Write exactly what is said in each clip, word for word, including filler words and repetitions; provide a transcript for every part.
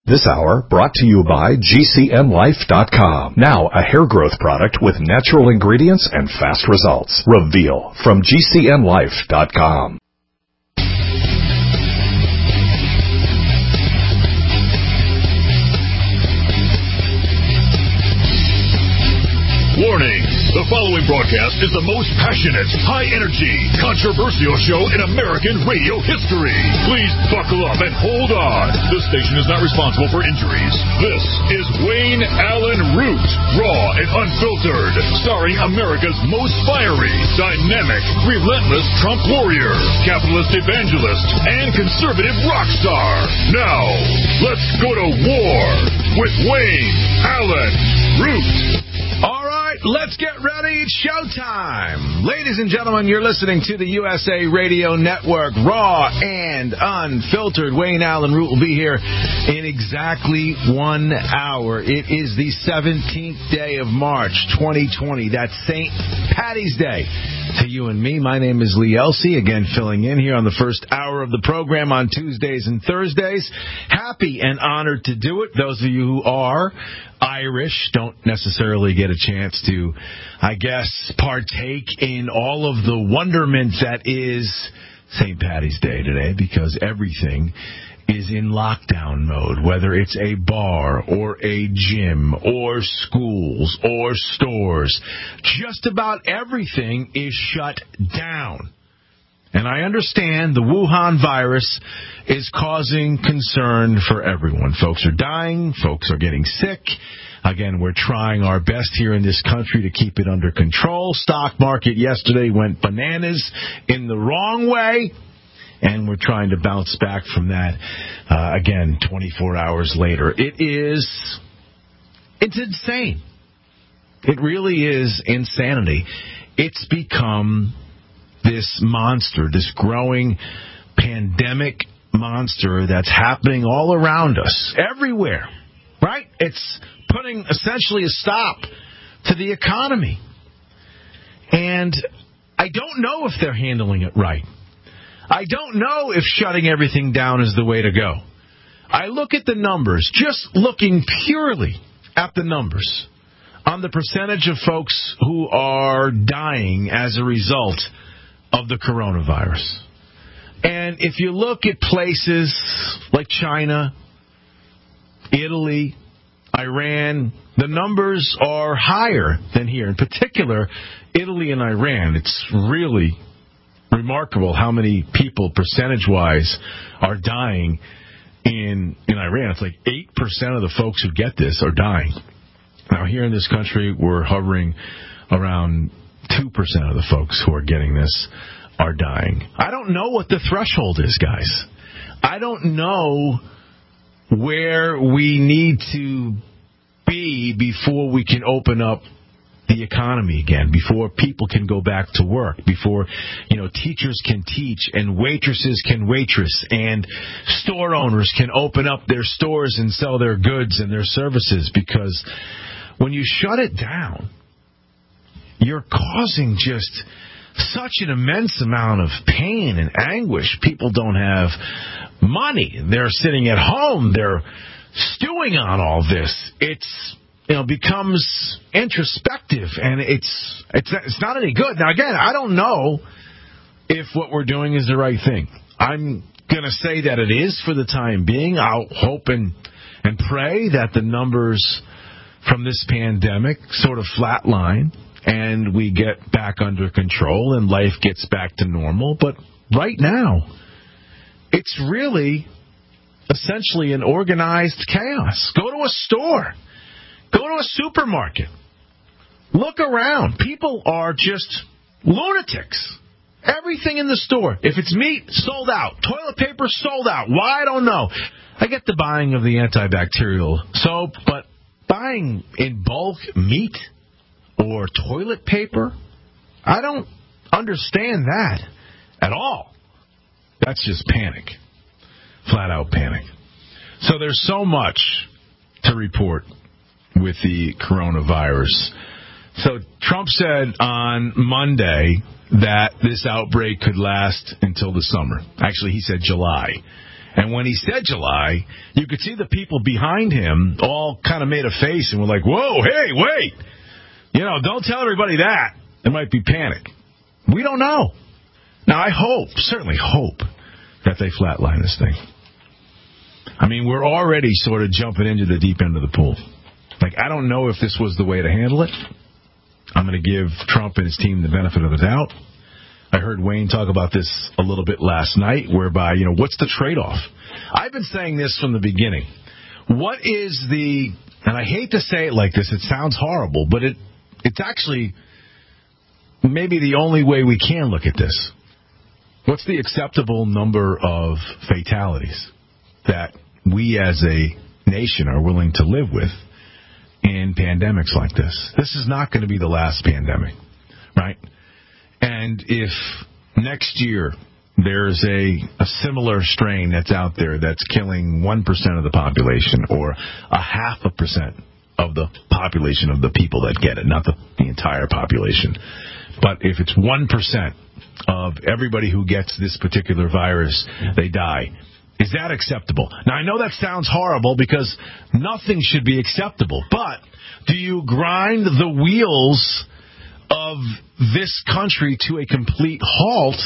This hour brought to you by G C N Life dot com. Now a hair growth product with natural ingredients and fast results. Reveal from G C N Life dot com. Warning. The following broadcast is the most passionate, high-energy, controversial show in American radio history. Please buckle up and hold on. This station is not responsible for injuries. This is Wayne Allyn Root, raw and unfiltered, starring America's most fiery, dynamic, relentless Trump warrior, capitalist evangelist, and conservative rock star. Now, let's go to war with Wayne Allyn Root. All right, let's get ready. It's showtime. Ladies and gentlemen, you're listening to the U S A Radio Network, raw and unfiltered. Wayne Allyn Root will be here in exactly one hour. It is the seventeenth day of March, twenty twenty. That's Saint Patty's Day to you and me. My name is Lee Elsey, again filling in here on the first hour of the program on Tuesdays and Thursdays. Happy and honored to do it. Those of you who are Irish don't necessarily get a chance to, I guess, partake in all of the wonderment that is Saint Patty's Day today, because everything is in lockdown mode, whether it's a bar or a gym or schools or stores. Just about everything is shut down. And I understand the Wuhan virus is causing concern for everyone. Folks are dying. Folks are getting sick. Again, we're trying our best here in this country to keep it under control. Stock market yesterday went bananas in the wrong way, and we're trying to bounce back from that, uh, again, twenty-four hours later. It is, it's insane. It really is insanity. It's become this monster, this growing pandemic monster that's happening all around us, everywhere, right? It's putting essentially a stop to the economy. And I don't know if they're handling it right. I don't know if shutting everything down is the way to go. I look at the numbers, just looking purely at the numbers on the percentage of folks who are dying as a result of the coronavirus. And if you look at places like China, Italy, Iran, the numbers are higher than here. In particular, Italy and Iran, it's really remarkable how many people, percentage-wise, are dying in, in Iran. It's like eight percent of the folks who get this are dying. Now, here in this country, we're hovering around two percent of the folks who are getting this are dying. I don't know what the threshold is, guys. I don't know where we need to be before we can open up the economy again, before people can go back to work, before, you know, teachers can teach and waitresses can waitress and store owners can open up their stores and sell their goods and their services. Because when you shut it down, you're causing just such an immense amount of pain and anguish. People don't have money. They're sitting at home. They're stewing on all this. It's, you know, becomes introspective, and it's it's it's not any good. Now, again, I don't know if what we're doing is the right thing. I'm going to say that it is for the time being. I'll hope and, and pray that the numbers from this pandemic sort of flatline and we get back under control and life gets back to normal. But right now, it's really essentially an organized chaos. Go to a store. Go to a supermarket. Look around. People are just lunatics. Everything in the store. If it's meat, sold out. Toilet paper, sold out. Why? I don't know. I get the buying of the antibacterial soap, but buying in bulk meat or toilet paper, I don't understand that at all. That's just panic. Flat out panic. So there's so much to report with the coronavirus. So Trump said on Monday that this outbreak could last until the summer. Actually, he said July. And when he said July, you could see the people behind him all kind of made a face and were like, whoa, hey, wait. You know, don't tell everybody that. There might be panic. We don't know. Now, I hope, certainly hope, that they flatline this thing. I mean, we're already sort of jumping into the deep end of the pool. Like, I don't know if this was the way to handle it. I'm going to give Trump and his team the benefit of the doubt. I heard Wayne talk about this a little bit last night, whereby, you know, what's the trade-off? I've been saying this from the beginning. What is the, and I hate to say it like this, it sounds horrible, but it it's actually maybe the only way we can look at this. What's the acceptable number of fatalities that we as a nation are willing to live with in pandemics like this? This is not going to be the last pandemic, right? And if next year there's a, a similar strain that's out there that's killing one percent of the population or a half a percent of the population of the people that get it, not the, the entire population, but if it's one percent of everybody who gets this particular virus, they die. Is that acceptable? Now, I know that sounds horrible because nothing should be acceptable, but do you grind the wheels of this country to a complete halt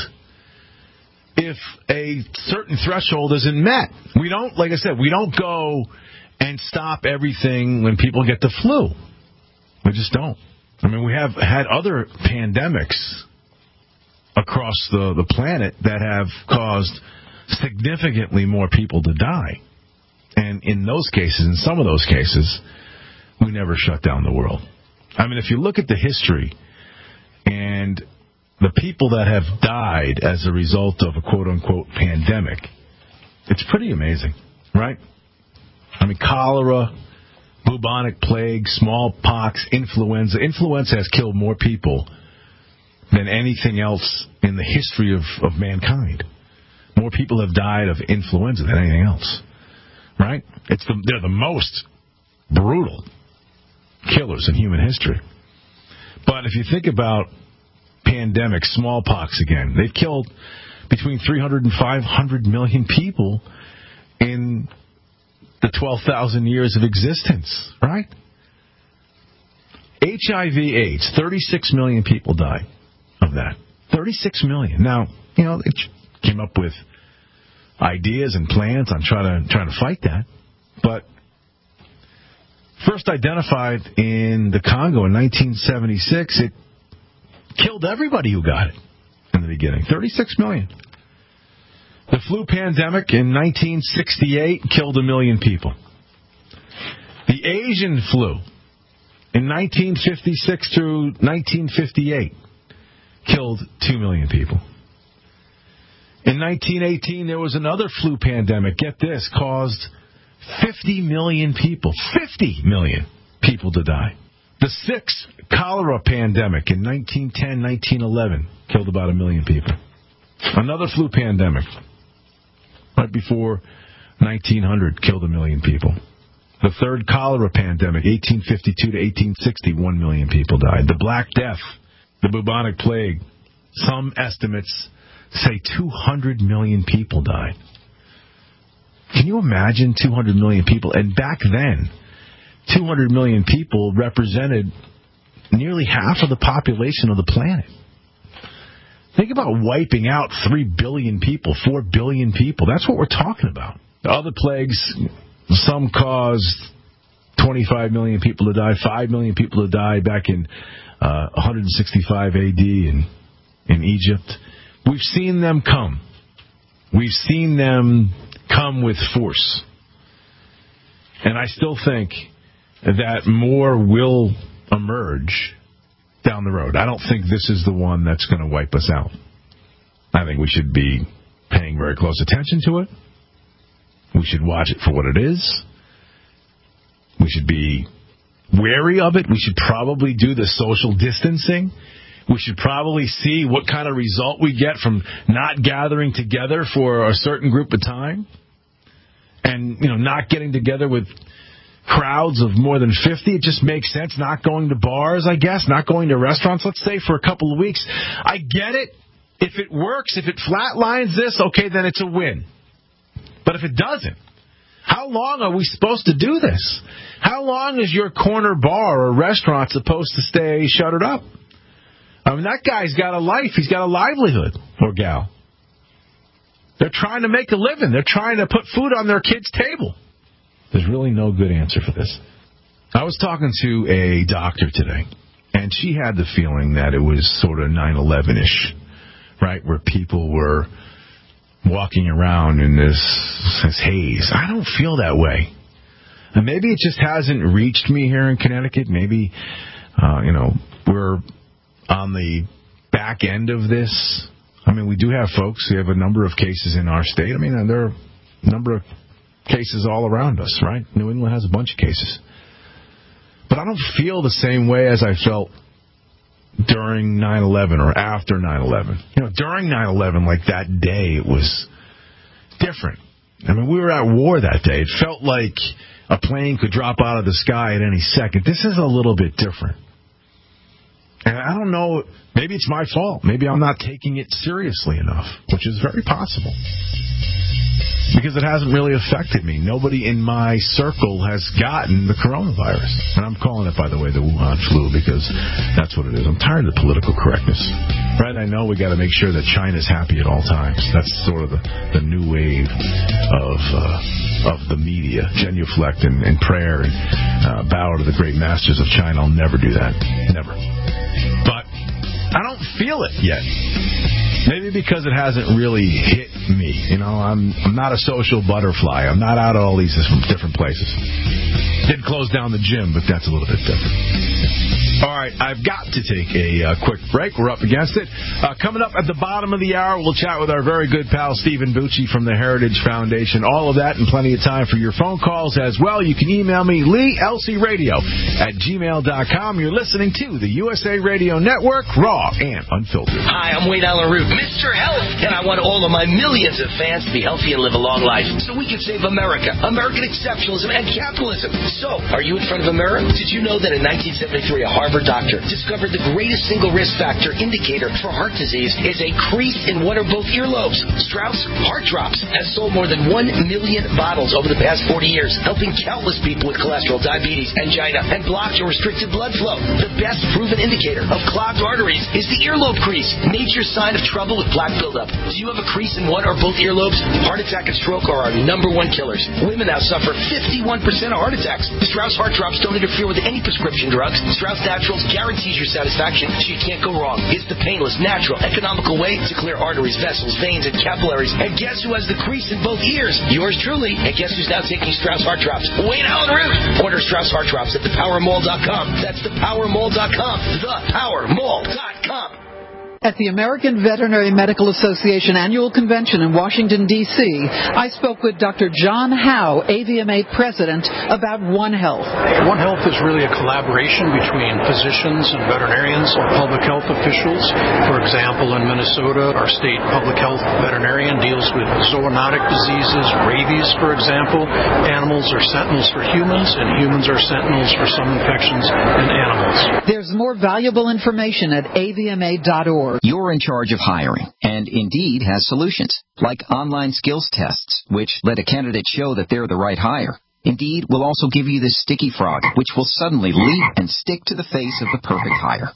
if a certain threshold isn't met? We don't, like I said, we don't go and stop everything when people get the flu. We just don't. I mean, we have had other pandemics across the, the planet that have caused significantly more people to die. And in those cases, in some of those cases, we never shut down the world. I mean, if you look at the history and the people that have died as a result of a quote-unquote pandemic, it's pretty amazing, right? I mean, cholera, bubonic plague, smallpox, influenza. Influenza has killed more people than anything else in the history of, of mankind. More people have died of influenza than anything else, right? It's the, they're the most brutal killers in human history. But if you think about pandemics, smallpox again, they've killed between three hundred and five hundred million people in the twelve thousand years of existence, right? H I V AIDS, thirty-six million people died of that. thirty-six million. Now, you know, they came up with ideas and plans on trying to, trying to fight that. But first identified in the Congo in nineteen seventy-six, it killed everybody who got it in the beginning. thirty-six million. The flu pandemic in nineteen sixty-eight killed a million people. The Asian flu in nineteen fifty-six through nineteen fifty-eight killed two million people. In nineteen eighteen, there was another flu pandemic. Get this, caused fifty million people, fifty million people to die. The sixth cholera pandemic in nineteen ten, nineteen eleven killed about a million people. Another flu pandemic right before nineteen hundred killed a million people. The third cholera pandemic, eighteen fifty-two to eighteen sixty, one million people died. The Black Death, the bubonic plague, some estimates say two hundred million people died. Can you imagine two hundred million people? And back then, two hundred million people represented nearly half of the population of the planet. Think about wiping out three billion people, four billion people. That's what we're talking about. The other plagues, some caused twenty-five million people to die, five million people to die back in uh, one sixty-five A D in, in Egypt. We've seen them come. We've seen them come with force. And I still think that more will emerge down the road. I don't think this is the one that's going to wipe us out. I think we should be paying very close attention to it. We should watch it for what it is. We should be wary of it. We should probably do the social distancing. We should probably see what kind of result we get from not gathering together for a certain group of time. And, you know, not getting together with crowds of more than fifty. It just makes sense. Not going to bars, I guess. Not going to restaurants, let's say, for a couple of weeks. I get it. If it works, if it flatlines this, okay, then it's a win. But if it doesn't, how long are we supposed to do this? How long is your corner bar or restaurant supposed to stay shuttered up? I mean, that guy's got a life. He's got a livelihood, or gal. They're trying to make a living. They're trying to put food on their kid's table. There's really no good answer for this. I was talking to a doctor today, and she had the feeling that it was sort of nine eleven-ish, right, where people were walking around in this, this haze. I don't feel that way. And maybe it just hasn't reached me here in Connecticut. Maybe, uh, you know, we're on the back end of this. I mean, we do have folks. We have a number of cases in our state. I mean, there are a number of cases all around us, right? New England has a bunch of cases. But I don't feel the same way as I felt during nine eleven or after nine eleven. You know, during nine eleven, like that day, it was different. I mean, we were at war that day. It felt like a plane could drop out of the sky at any second. This is a little bit different. And I don't know, maybe it's my fault. Maybe I'm not taking it seriously enough, which is very possible. Because it hasn't really affected me. Nobody in my circle has gotten the coronavirus. And I'm calling it, by the way, the Wuhan flu, because that's what it is. I'm tired of the political correctness. Right? I know we got to make sure that China's happy at all times. That's sort of the, the new wave of uh, of the media. Genuflect and, and prayer and uh, bow to the great masters of China. I'll never do that. Never. But I don't feel it yet. Maybe because it hasn't really hit me. You know, I'm I'm not a social butterfly. I'm not out at all these different places. Did close down the gym, but that's a little bit different. All right, I've got to take a uh, quick break. We're up against it. Uh, coming up at the bottom of the hour, we'll chat with our very good pal Stephen Bucci from the Heritage Foundation. All of that and plenty of time for your phone calls as well. You can email me, Lee L C Radio at gmail dot com. You're listening to the U S A Radio Network, raw and unfiltered. Hi, I'm Wayne Allen Root, Mister Health, and I want all of my millions of fans to be healthy and live a long life so we can save America, American exceptionalism, and capitalism. So, are you in front of a mirror? Did you know that in nineteen seventy-three, a Harvard doctor discovered the greatest single risk factor indicator for heart disease is a crease in one or both earlobes? Strauss Heart Drops has sold more than one million bottles over the past forty years, helping countless people with cholesterol, diabetes, angina, and blocked or restricted blood flow. The best proven indicator of clogged arteries is the earlobe crease, nature's sign of trouble with plaque buildup. Do you have a crease in one or both earlobes? Heart attack and stroke are our number one killers. Women now suffer fifty-one percent of heart attacks. The Strauss Heart Drops don't interfere with any prescription drugs. Strauss Naturals guarantees your satisfaction, so you can't go wrong. It's the painless, natural, economical way to clear arteries, vessels, veins, and capillaries. And guess who has the crease in both ears? Yours truly. And guess who's now taking Strauss Heart Drops? Wayne Allen Root. Order Strauss Heart Drops at the power mall dot com. That's the power mall dot com. the power mall dot com. At the American Veterinary Medical Association Annual Convention in Washington, D C, I spoke with Doctor John Howe, A V M A President, about One Health. One Health is really a collaboration between physicians and veterinarians or public health officials. For example, in Minnesota, our state public health veterinarian deals with zoonotic diseases, rabies, for example. Animals are sentinels for humans, and humans are sentinels for some infections in animals. There's more valuable information at A V M A dot org. You're in charge of hiring, and Indeed has solutions, like online skills tests, which let a candidate show that they're the right hire. Indeed will also give you the sticky frog, which will suddenly leap and stick to the face of the perfect hire.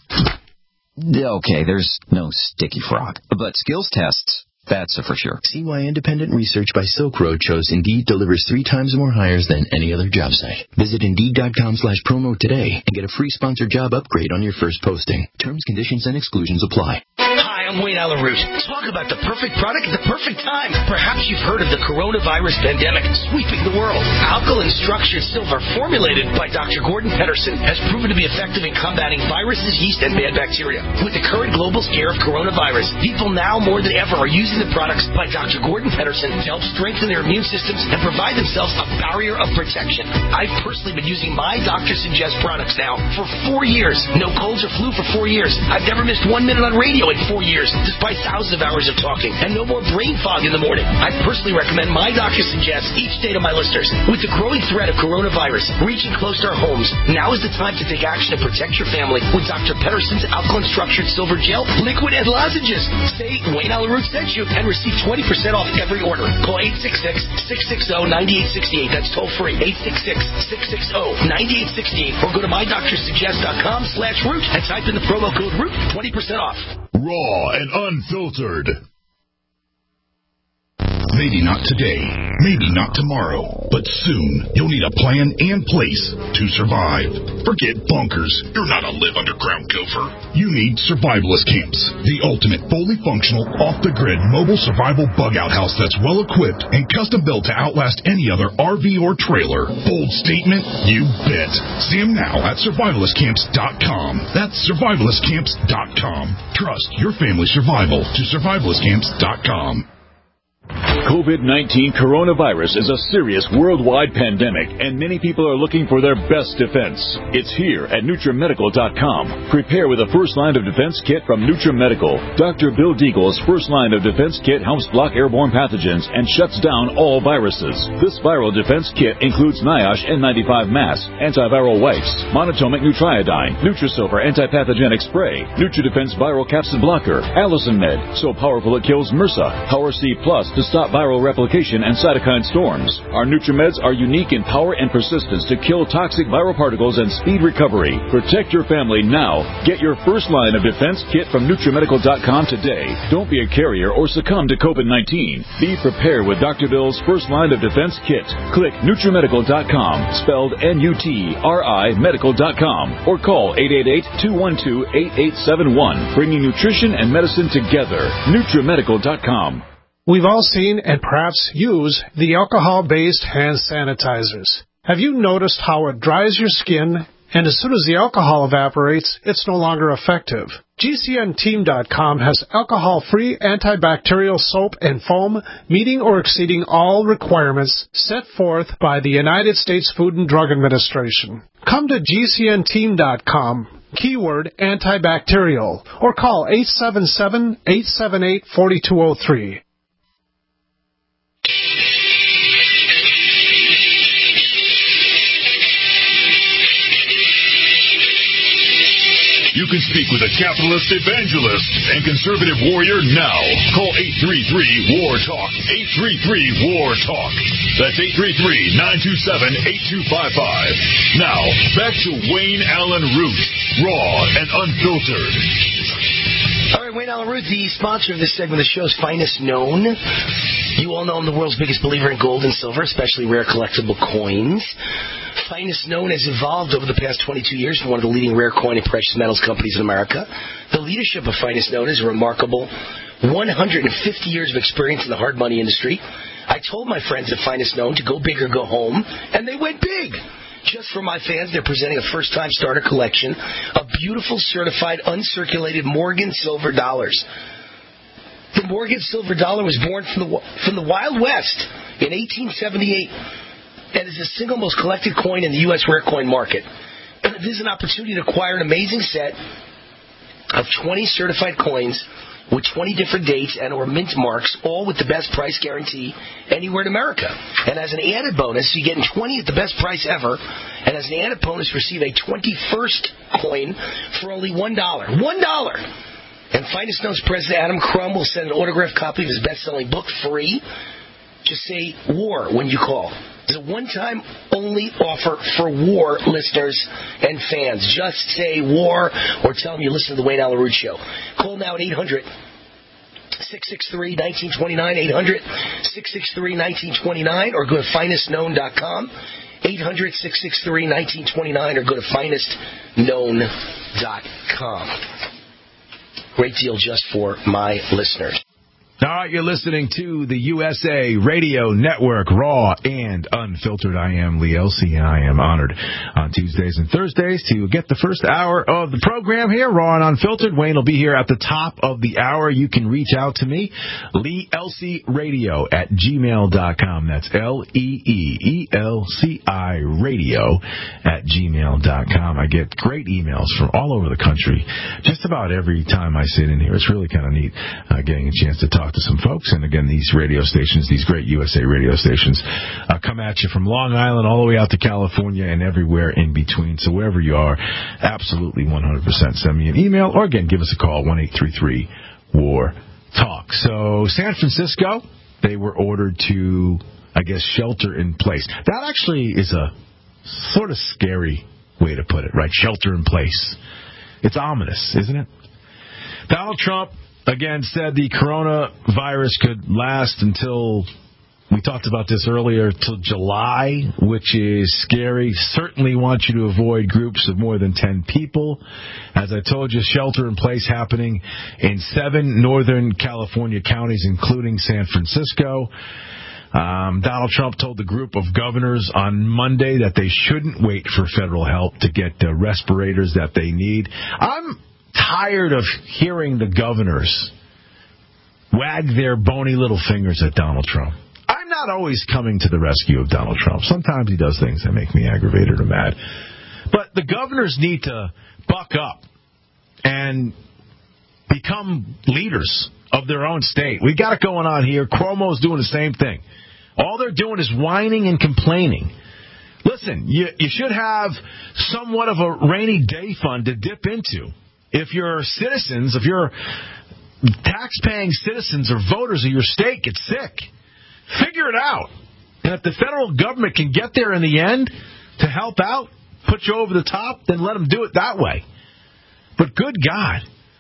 Okay, there's no sticky frog, but skills tests, that's a for sure. See why independent research by Silk Road shows Indeed delivers three times more hires than any other job site. Visit Indeed.com slash promo today and get a free sponsored job upgrade on your first posting. Terms, conditions, and exclusions apply. Hi, I'm Wayne Allen Root. Talk about the perfect product at the perfect time. Perhaps you've heard of the coronavirus pandemic sweeping the world. Alkaline structured silver formulated by Doctor Gordon Pedersen has proven to be effective in combating viruses, yeast, and bad bacteria. With the current global scare of coronavirus, people now more than ever are using the products by Doctor Gordon Pedersen to help strengthen their immune systems and provide themselves a barrier of protection. I've personally been using my Doctor Suggest products now for four years. No colds or flu for four years. I've never missed one minute on radio in four years. listeners, despite thousands of hours of talking, and no more brain fog in the morning. I personally recommend My Doctor Suggests each day to my listeners. With the growing threat of coronavirus reaching close to our homes, now is the time to take action and protect your family with Doctor Pedersen's Alkaline Structured Silver Gel, Liquid, and Lozenges. Say Wayne Allen Root sent you and receive twenty percent off every order. Call eight six six, six six zero, nine eight six eight. That's toll free. eight six six, six six zero, nine eight six eight. Or go to my doctor suggest dot com slash root and type in the promo code root, twenty percent off. Raw and unfiltered. Maybe not today, maybe not tomorrow, but soon you'll need a plan and place to survive. Forget bunkers. You're not a live underground gopher. You need survivalist camps, the ultimate fully functional, off-the-grid mobile survival bug-out house that's well-equipped and custom-built to outlast any other R V or trailer. Bold statement? You bet. See them now at survivalist camps dot com. That's survivalist camps dot com. Trust your family's survival to survivalist camps dot com. COVID nineteen coronavirus is a serious worldwide pandemic, and many people are looking for their best defense. It's here at NutriMedical dot com. Prepare with a first line of defense kit from NutriMedical. Doctor Bill Deagle's first line of defense kit helps block airborne pathogens and shuts down all viruses. This viral defense kit includes NIOSH N ninety-five mask, antiviral wipes, monatomic Nutriodine, Nutrisilver antipathogenic spray, NutriDefense viral capsid blocker, Allison Med, so powerful it kills MRSA, Power C Plus to stop viral replication and cytokine storms. Our NutriMeds are unique in power and persistence to kill toxic viral particles and speed recovery. Protect your family now. Get your first line of defense kit from NutriMedical dot com today. Don't be a carrier or succumb to COVID nineteen. Be prepared with Doctor Bill's first line of defense kit. Click NutriMedical dot com, spelled N U T R I Medical dot com, or call eight eight eight, two one two, eight eight seven one, bringing nutrition and medicine together. NutriMedical dot com. We've all seen and perhaps use the alcohol-based hand sanitizers. Have you noticed how it dries your skin, and as soon as the alcohol evaporates, it's no longer effective? G C N Team dot com has alcohol-free antibacterial soap and foam meeting or exceeding all requirements set forth by the United States Food and Drug Administration. Come to G C N Team dot com, keyword antibacterial, or call eight seven seven, eight seven eight, four two zero three. You can speak with a capitalist evangelist and conservative warrior now. Call eight three three, W A R, TALK. eight three three, W A R, TALK. That's eight three three, nine two seven, eight two five five. Now, back to Wayne Allen Root, raw and unfiltered. All right, Wayne Allen Root, the sponsor of this segment of the show is Finest Known. You all know I'm the world's biggest believer in gold and silver, especially rare collectible coins. Finest Known has evolved over the past twenty-two years from one of the leading rare coin and precious metals companies in America. The leadership of Finest Known is a remarkable one hundred fifty years of experience in the hard money industry. I told my friends at Finest Known to go big or go home, and they went big. Just for my fans, they're presenting a first-time starter collection of beautiful, certified, uncirculated Morgan silver dollars. The Morgan silver dollar was born from the from the Wild West in eighteen seventy-eight and is the single most collected coin in the U S rare coin market. This is an opportunity to acquire an amazing set of twenty certified coins with twenty different dates and or mint marks, all with the best price guarantee anywhere in America. And as an added bonus, you get twenty at the best price ever, and as an added bonus, receive a twenty-first coin for only one dollar. one dollar! And Finest Known's President Adam Crum will send an autographed copy of his best-selling book free. Just say WAR when you call. It's a one-time only offer for WAR listeners and fans. Just say WAR or tell them you listen to the Wayne Allen Root Show. Call now at eight hundred, six six three, one nine two nine, eight hundred, six six three, one nine two nine, or go to finest known dot com, eight hundred, six six three, one nine two nine, or go to finest known dot com. Great deal just for my listeners. All right, you're listening to the U S A Radio Network, raw and unfiltered. I am Lee Elsey, and I am honored on Tuesdays and Thursdays to get the first hour of the program here, raw and unfiltered. Wayne will be here at the top of the hour. You can reach out to me, Lee Elsey Radio at gmail dot com. That's L E E E L C I Radio at gmail dot com. I get great emails from all over the country just about every time I sit in here. It's really kind of neat uh, getting a chance to talk to some folks. And again, these radio stations, these great U S A radio stations, uh, come at you from Long Island all the way out to California and everywhere in between. So wherever you are, absolutely one hundred percent send me an email, or again, give us a call, one eight three three war talk. So San Francisco, they were ordered to, I guess, shelter in place. That actually is a sort of scary way to put it, right? Shelter in place. It's ominous, isn't it? Donald Trump, again, said the coronavirus could last until, we talked about this earlier, till July, which is scary. Certainly want you to avoid groups of more than ten people. As I told you, shelter in place happening in seven Northern California counties, including San Francisco. Um, Donald Trump told the group of governors on Monday that they shouldn't wait for federal help to get the respirators that they need. I'm tired of hearing the governors wag their bony little fingers at Donald Trump. I'm not always coming to the rescue of Donald Trump. Sometimes he does things that make me aggravated or mad. But the governors need to buck up and become leaders of their own state. We got it going on here. Cuomo's doing the same thing. All they're doing is whining and complaining. Listen, you, you should have somewhat of a rainy day fund to dip into. If your citizens, if your tax-paying citizens or voters of your state get sick, figure it out. And if the federal government can get there in the end to help out, put you over the top, then let them do it that way. But good God,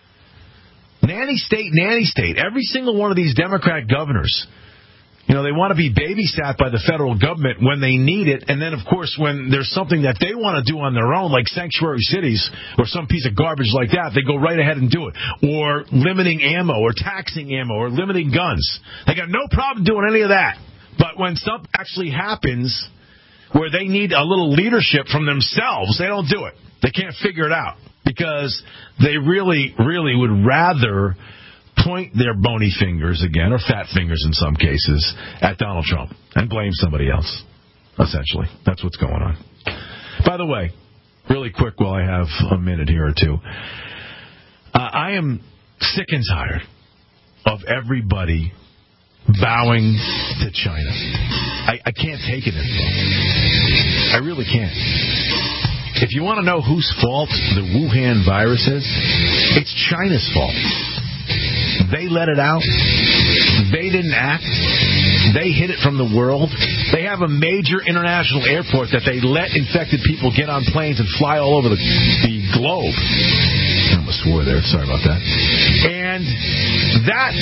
nanny state, nanny state, every single one of these Democrat governors, you know, they want to be babysat by the federal government when they need it, and then, of course, when there's something that they want to do on their own, like sanctuary cities or some piece of garbage like that, they go right ahead and do it. Or limiting ammo, or taxing ammo, or limiting guns. They got no problem doing any of that. But when something actually happens where they need a little leadership from themselves, they don't do it. They can't figure it out because they really, really would rather point their bony fingers again, or fat fingers in some cases, at Donald Trump and blame somebody else, essentially. That's what's going on. By the way, really quick while I have a minute here or two, uh, I am sick and tired of everybody bowing to China. I, I can't take it anymore. I really can't. If you want to know whose fault the Wuhan virus is, it's China's fault. They let it out. They didn't act. They hid it from the world. They have a major international airport that they let infected people get on planes and fly all over the, the globe. I almost swore there. Sorry about that. And that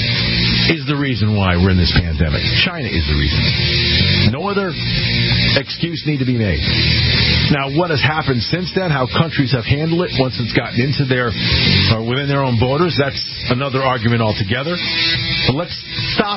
is the reason why we're in this pandemic. China is the reason. No other excuse need to be made. Now, what has happened since then, how countries have handled it once it's gotten into their, or within their own borders, that's another argument altogether. But let's stop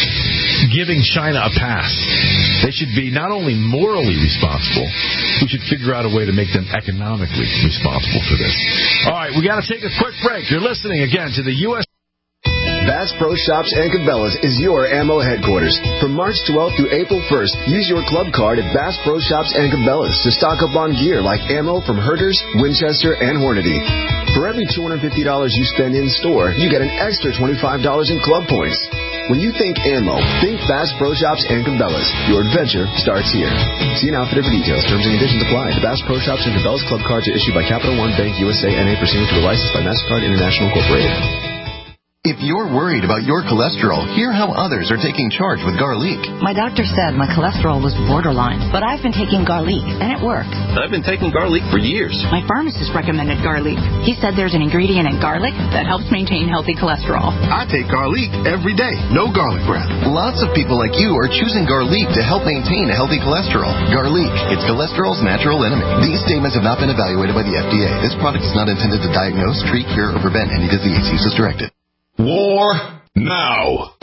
giving China a pass. They should be not only morally responsible, we should figure out a way to make them economically responsible for this. All right, we got to take a quick break. You're listening again to the U S Bass Pro Shops and Cabela's is your ammo headquarters. From March twelfth through April first, use your club card at Bass Pro Shops and Cabela's to stock up on gear like ammo from Herters, Winchester, and Hornady. For every two hundred fifty dollars you spend in-store, you get an extra twenty-five dollars in club points. When you think ammo, think Bass Pro Shops and Cabela's. Your adventure starts here. See an outfitter for details. Terms and conditions apply. The Bass Pro Shops and Cabela's club cards are issued by Capital One Bank U S A N A pursuant to a license by MasterCard International Incorporated. If you're worried about your cholesterol, hear how others are taking charge with Garlic. My doctor said my cholesterol was borderline, but I've been taking Garlic, and it worked. I've been taking Garlic for years. My pharmacist recommended Garlic. He said there's an ingredient in garlic that helps maintain healthy cholesterol. I take Garlic every day. No garlic breath. Lots of people like you are choosing Garlic to help maintain a healthy cholesterol. Garlic, it's cholesterol's natural enemy. These statements have not been evaluated by the F D A. This product is not intended to diagnose, treat, cure, or prevent any disease. Use as directed. War now.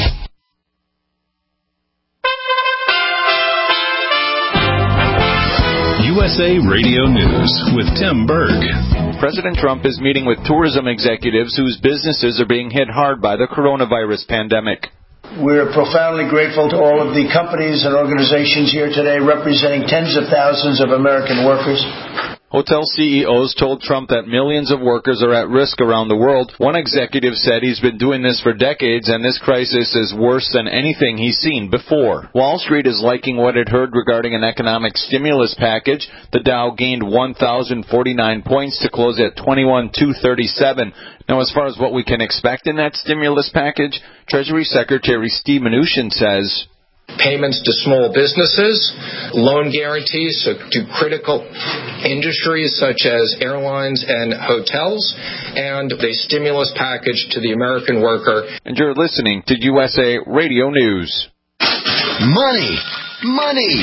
U S A Radio News with Tim Berg. President Trump is meeting with tourism executives whose businesses are being hit hard by the coronavirus pandemic. We're profoundly grateful to all of the companies and organizations here today representing tens of thousands of American workers. Hotel C E Os told Trump that millions of workers are at risk around the world. One executive said he's been doing this for decades and this crisis is worse than anything he's seen before. Wall Street is liking what it heard regarding an economic stimulus package. The Dow gained one thousand forty-nine points to close at twenty-one thousand two hundred thirty-seven. Now, as far as what we can expect in that stimulus package, Treasury Secretary Steve Mnuchin says, payments to small businesses, loan guarantees to critical industries such as airlines and hotels, and a stimulus package to the American worker. And you're listening to U S A Radio News. Money! Money!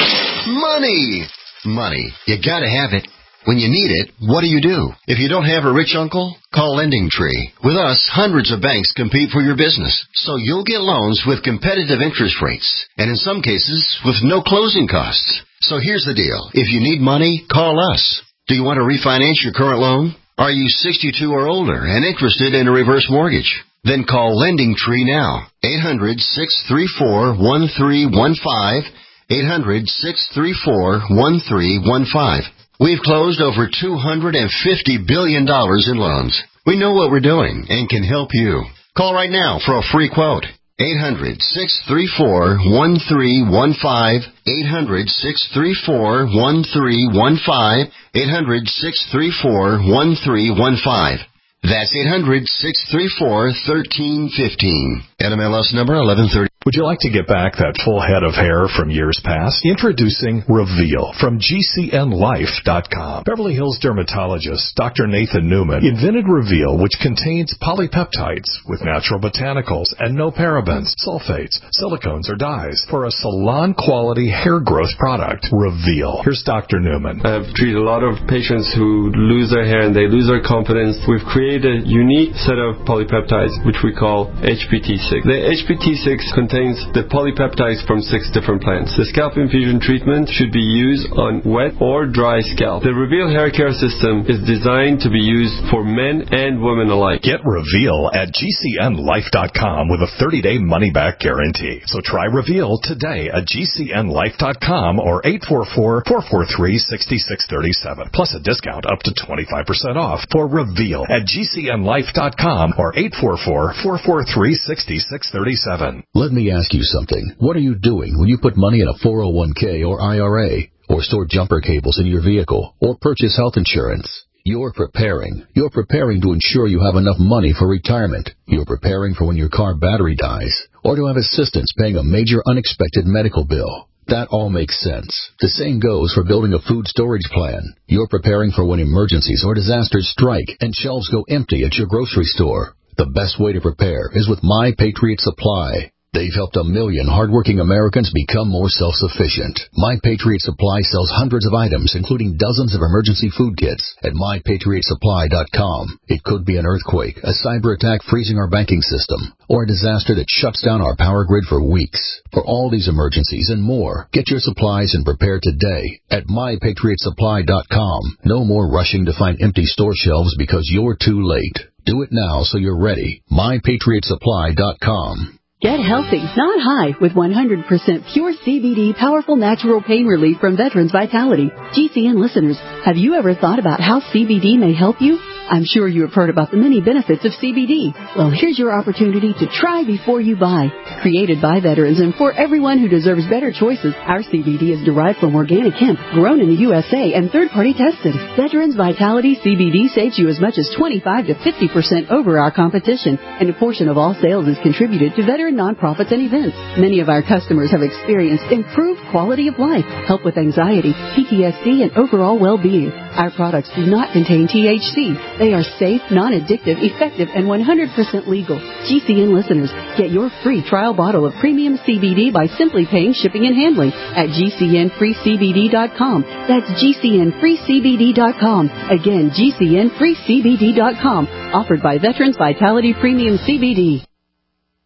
Money! Money. You gotta have it. When you need it, what do you do? If you don't have a rich uncle, call LendingTree. With us, hundreds of banks compete for your business, so you'll get loans with competitive interest rates, and in some cases, with no closing costs. So here's the deal. If you need money, call us. Do you want to refinance your current loan? Are you sixty-two or older and interested in a reverse mortgage? Then call LendingTree now. eight hundred, six three four, one three one five. eight hundred, six three four, one three one five. We've closed over two hundred fifty billion dollars in loans. We know what we're doing and can help you. Call right now for a free quote. eight hundred, six three four, one three one five. eight hundred, six three four, one three one five. eight hundred, six three four, one three one five. That's eight hundred, six three four, one three one five. N M L S number eleven thirty. Would you like to get back that full head of hair from years past? Introducing Reveal from G C N life dot com. Beverly Hills dermatologist Doctor Nathan Newman invented Reveal, which contains polypeptides with natural botanicals and no parabens, sulfates, silicones, or dyes for a salon-quality hair growth product. Reveal. Here's Doctor Newman. I've treated a lot of patients who lose their hair and they lose their confidence. We've created a unique set of polypeptides, which we call H P T six. The H P T six contains the polypeptides from six different plants. The scalp infusion treatment should be used on wet or dry scalp. The Reveal hair care system is designed to be used for men and women alike. Get Reveal at G C N life dot com with a thirty-day money-back guarantee. So try Reveal today at G C N life dot com or eight four four, four four three, six six three seven. Plus a discount up to twenty-five percent off for Reveal at G C N life dot com or eight four four, four four three, six six three seven. Let me ask you something. What are you doing when you put money in a four oh one k or I R A, or store jumper cables in your vehicle, or purchase health insurance? You're preparing. You're preparing to ensure you have enough money for retirement. You're preparing for when your car battery dies, or to have assistance paying a major unexpected medical bill. That all makes sense. The same goes for building a food storage plan. You're preparing for when emergencies or disasters strike and shelves go empty at your grocery store. The best way to prepare is with My Patriot Supply. They've helped a million hardworking Americans become more self-sufficient. My Patriot Supply sells hundreds of items, including dozens of emergency food kits at my patriot supply dot com. It could be an earthquake, a cyber attack freezing our banking system, or a disaster that shuts down our power grid for weeks. For all these emergencies and more, get your supplies and prepare today at my patriot supply dot com. No more rushing to find empty store shelves because you're too late. Do it now so you're ready. my patriot supply dot com. Get healthy, not high, with one hundred percent pure C B D powerful natural pain relief from Veterans Vitality. G C N listeners, have you ever thought about how C B D may help you? I'm sure you have heard about the many benefits of C B D. Well, here's your opportunity to try before you buy. Created by veterans and for everyone who deserves better choices, our C B D is derived from organic hemp, grown in the U S A and third-party tested. Veterans Vitality C B D saves you as much as twenty-five to fifty percent over our competition, and a portion of all sales is contributed to veteran nonprofits and events. Many of our customers have experienced improved quality of life, help with anxiety, P T S D, and overall well-being. Our products do not contain T H C. They are safe, non-addictive, effective, and one hundred percent legal. G C N listeners, get your free trial bottle of premium C B D by simply paying shipping and handling at G C N free C B D dot com. That's G C N free C B D dot com. Again, G C N free C B D dot com. Offered by Veterans Vitality Premium C B D.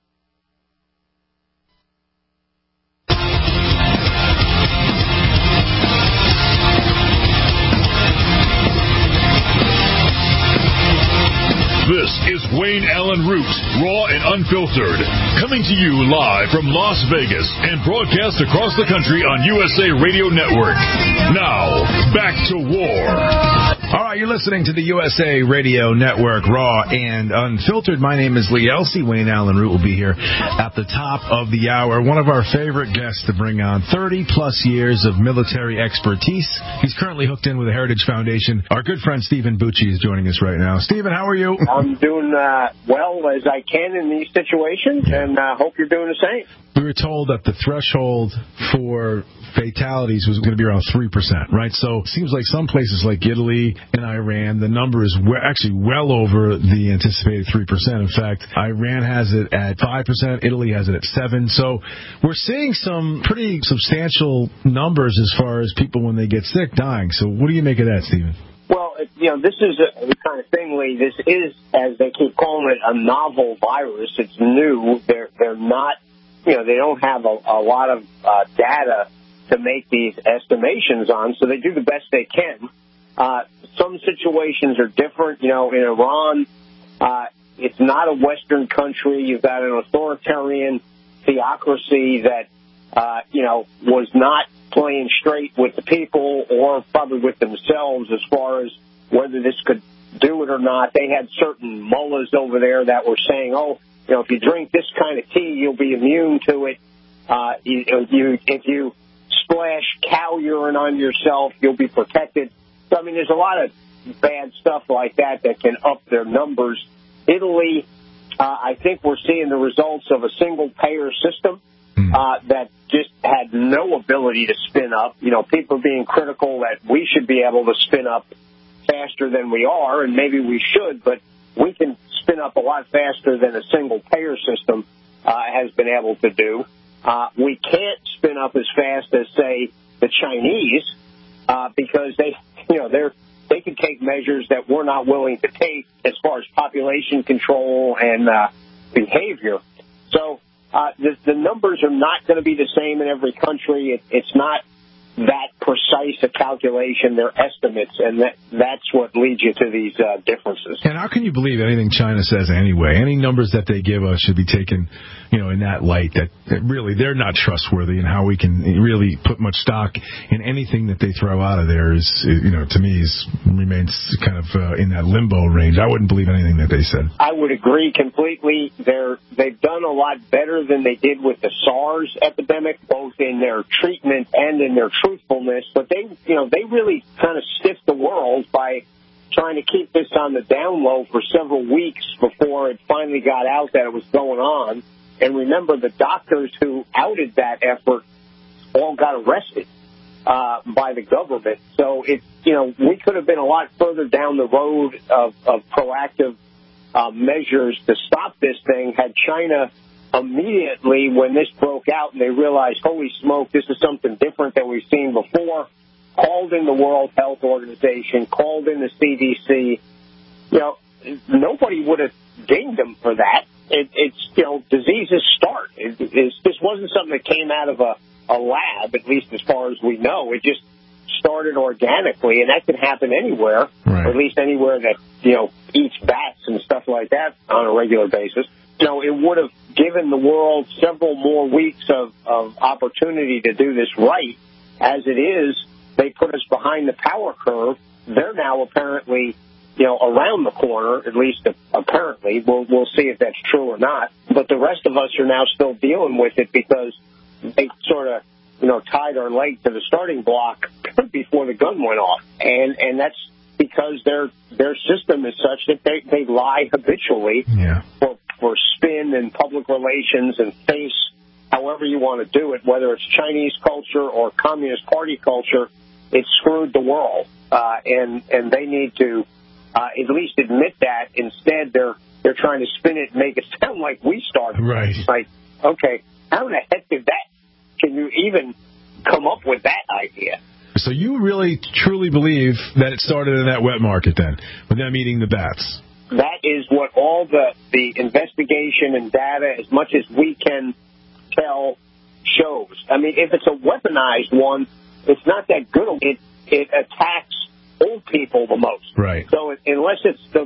Wayne Allen Root, raw and unfiltered. Coming to you live from Las Vegas and broadcast across the country on U S A Radio Network. Now, back to war. All right, you're listening to the U S A Radio Network, raw and unfiltered. My name is Lee Elsey. Wayne Allen Root will be here at the top of the hour. One of our favorite guests to bring on, thirty-plus years of military expertise. He's currently hooked in with the Heritage Foundation. Our good friend Stephen Bucci is joining us right now. Stephen, how are you? I'm doing uh, well as I can in these situations, and I uh, hope you're doing the same. We were told that the threshold for fatalities was going to be around three percent, right? So it seems like some places like Italy and Iran, the number is we- actually well over the anticipated three percent. In fact, Iran has it at five percent, Italy has it at seven percent. So we're seeing some pretty substantial numbers as far as people when they get sick dying. So what do you make of that, Stephen? Well, you know, this is a, the kind of thing, Lee, this is, as they keep calling it, a novel virus. It's new. They're, they're not, you know, they don't have a, a lot of uh, data to make these estimations on, so they do the best they can. Uh, some situations are different. You know, in Iran, uh, it's not a Western country. You've got an authoritarian theocracy that, uh, you know, was not playing straight with the people or probably with themselves as far as whether this could do it or not. They had certain mullahs over there that were saying, oh, you know, if you drink this kind of tea, you'll be immune to it. Uh, you, you, if you splash cow urine on yourself, you'll be protected. So, I mean, there's a lot of bad stuff like that that can up their numbers. Italy, uh, I think we're seeing the results of a single-payer system uh, that just had no ability to spin up. You know, people are being critical that we should be able to spin up faster than we are, and maybe we should, but we can spin up a lot faster than a single-payer system uh, has been able to do. Uh, we can't spin up as fast as, say, the Chinese uh, because they, you know, they're they can take measures that we're not willing to take as far as population control and uh, behavior. So uh, the, the numbers are not going to be the same in every country. It, it's not that precise a calculation. They're estimates, and that that's what leads you to these uh, differences. And how can you believe anything China says anyway? Any numbers that they give us should be taken, you know, in that light, that, that really they're not trustworthy, and how we can really put much stock in anything that they throw out of there is, you know, to me, is remains kind of uh, in that limbo range. I wouldn't believe anything that they said. I would agree completely. They're, they've done a lot better than they did with the SARS epidemic, both in their treatment and in their truthfulness, but they, you know, they really kind of stiffed the world by trying to keep this on the down low for several weeks before it finally got out that it was going on. And remember, the doctors who outed that effort all got arrested uh, by the government. So it, you know, we could have been a lot further down the road of, of proactive uh, measures to stop this thing had China immediately, when this broke out and they realized, holy smoke, this is something different than we've seen before, called in the World Health Organization, called in the C D C. You know, nobody would have dinged them for that. It, it's, you know, diseases start. It, it's, this wasn't something that came out of a, a lab, at least as far as we know. It just started organically, and that can happen anywhere, right. Or at least anywhere that, you know, eats bats and stuff like that on a regular basis. You know, it would have given the world several more weeks of, of opportunity to do this right. As it is, they put us behind the power curve. They're now apparently, you know, around the corner, at least apparently. We'll, we'll see if that's true or not. But the rest of us are now still dealing with it because they sort of, you know, tied our leg to the starting block before the gun went off. And, and that's because their, their system is such that they, they lie habitually yeah. for for spin and public relations and face, however you want to do it, whether it's Chinese culture or Communist Party culture, it screwed the world. Uh, and, and they need to uh, at least admit that. Instead, they're they're trying to spin it and make it sound like we started. Right. It's like, okay, how in the heck did that, can you even come up with that idea? So you really, truly believe that it started in that wet market then, with them eating the bats? That is what all the, the investigation and data, as much as we can tell, shows. I mean, if it's a weaponized one, it's not that good. It it attacks old people the most. Right. So it, unless it's the you know the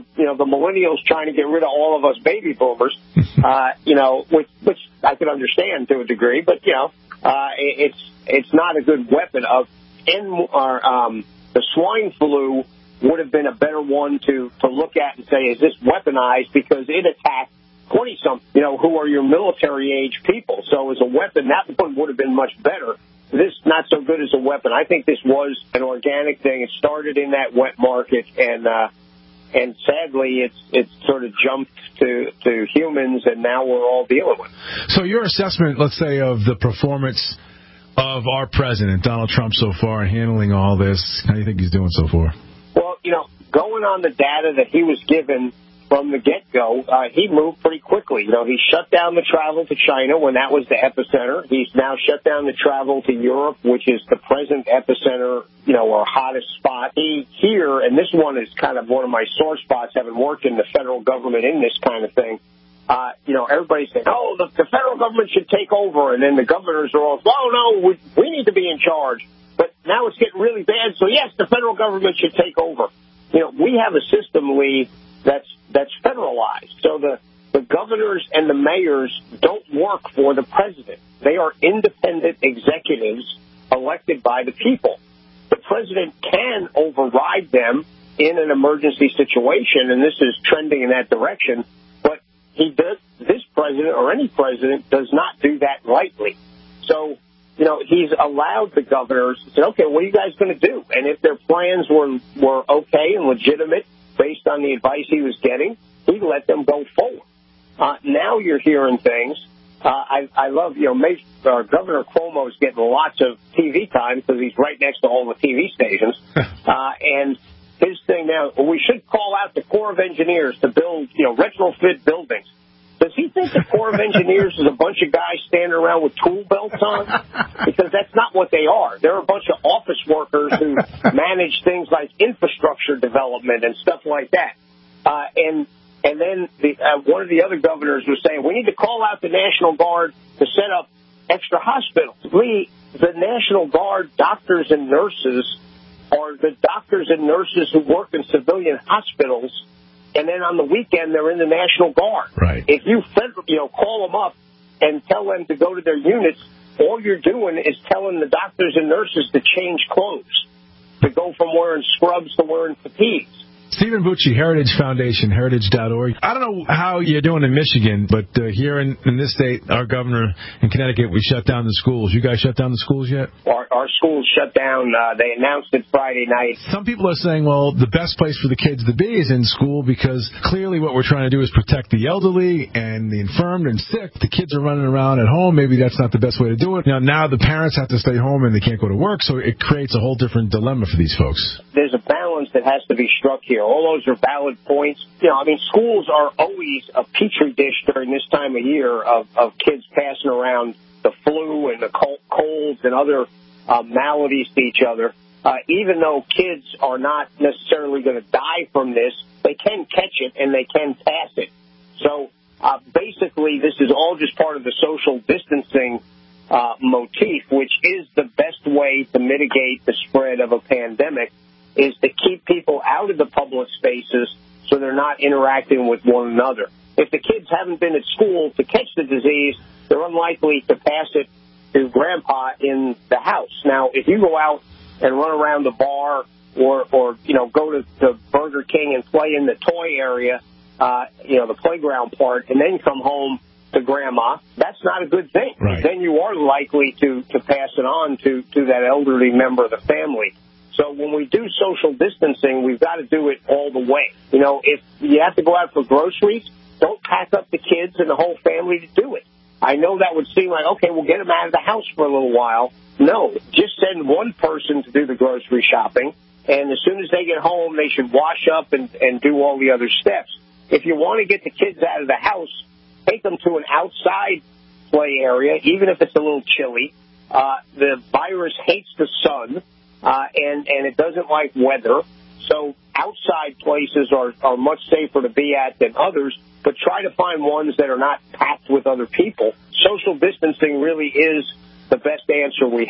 the millennials trying to get rid of all of us baby boomers, uh, you know, which, which I can understand to a degree, but, you know, uh, it's it's not a good weapon. Of in, or, um, the swine flu would have been a better one to, to look at and say, is this weaponized? Because it attacked twenty-something, you know, who are your military-age people. So as a weapon, that one would have been much better. This, not so good as a weapon. I think this was an organic thing. It started in that wet market, and uh, and sadly, it's it's sort of jumped to, to humans, and now we're all dealing with it. So your assessment, let's say, of the performance of our president, Donald Trump, so far in handling all this, how do you think he's doing so far? Well, you know, going on the data that he was given from the get-go, uh, he moved pretty quickly. You know, he shut down the travel to China when that was the epicenter. He's now shut down the travel to Europe, which is the present epicenter, you know, or hottest spot. He here, and this one is kind of one of my sore spots, having worked in the federal government in this kind of thing. Uh, you know, everybody's saying, oh, the, the federal government should take over, and then the governors are all, oh, no, we, we need to be in charge. But now it's getting really bad, so yes, the federal government should take over. You know, we have a system, Lee, that's that's federalized. So the, the governors and the mayors don't work for the president. They are independent executives elected by the people. The president can override them in an emergency situation, and this is trending in that direction, but he does, this president or any president does not do that lightly. So, you know, he's allowed the governors to say, okay, what are you guys going to do? And if their plans were, were okay and legitimate, based on the advice he was getting, he let them go forward. Uh, now you're hearing things. Uh, I, I love, you know, Major, uh, Governor Cuomo's getting lots of T V time because he's right next to all the T V stations. uh, and his thing now, we should call out the Corps of Engineers to build, you know, retrofit buildings. Does he think the Corps of Engineers is a bunch of guys standing around with tool belts on? Because that's not what they are. They're a bunch of office workers who manage things like infrastructure development and stuff like that. Uh, and and then the, uh, one of the other governors was saying, we need to call out the National Guard to set up extra hospitals. Lee, the National Guard doctors and nurses are the doctors and nurses who work in civilian hospitals, and then on the weekend, they're in the National Guard. Right. If you, you know, call them up and tell them to go to their units, all you're doing is telling the doctors and nurses to change clothes, to go from wearing scrubs to wearing fatigues. Stephen Bucci, Heritage Foundation, heritage dot org. I don't know how you're doing in Michigan, but uh, here in, in this state, our governor in Connecticut, we shut down the schools. You guys shut down the schools yet? Our, our schools shut down. Uh, they announced it Friday night. Some people are saying, well, the best place for the kids to be is in school because clearly what we're trying to do is protect the elderly and the infirmed and sick. The kids are running around at home. Maybe that's not the best way to do it. Now, now the parents have to stay home and they can't go to work, so it creates a whole different dilemma for these folks. There's a balance that has to be struck here. All those are valid points. You know, I mean, schools are always a petri dish during this time of year of, of kids passing around the flu and the colds and other uh, maladies to each other. Uh, even though kids are not necessarily going to die from this, they can catch it and they can pass it. So uh, basically, this is all just part of the social distancing uh, motif, which is the best way to mitigate the spread of a pandemic, is to keep people out of the public spaces so they're not interacting with one another. If the kids haven't been at school to catch the disease, they're unlikely to pass it to grandpa in the house. Now, if you go out and run around the bar or, or you know, go to, to Burger King and play in the toy area, uh, you know, the playground part, and then come home to grandma, that's not a good thing. Right. Then you are likely to, to pass it on to, to that elderly member of the family. So when we do social distancing, we've got to do it all the way. You know, if you have to go out for groceries, don't pack up the kids and the whole family to do it. I know that would seem like, okay, we'll get them out of the house for a little while. No, just send one person to do the grocery shopping, and as soon as they get home, they should wash up and, and do all the other steps. If you want to get the kids out of the house, take them to an outside play area, even if it's a little chilly. Uh, the virus hates the sun. Uh, and, and it doesn't like weather. So outside places are, are much safer to be at than others, but try to find ones that are not packed with other people. Social distancing really is the best answer we have.